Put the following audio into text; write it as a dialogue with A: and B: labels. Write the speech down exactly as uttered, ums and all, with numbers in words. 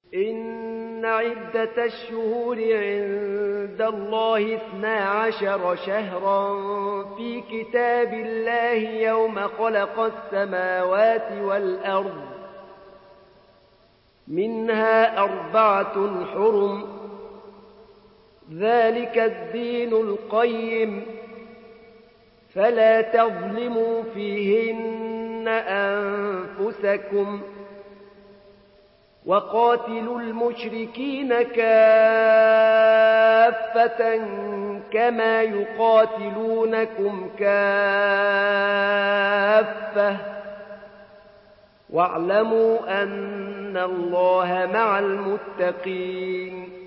A: إن عدة الشهور عند الله اثنا عشر شهرا في كتاب الله يوم خلق السماوات والأرض منها أربعة حرم ذلك الدين القيم فلا تظلموا فيهن أنفسكم وقاتلوا المشركين كافة كما يقاتلونكم كافة واعلموا أن الله مع المتقين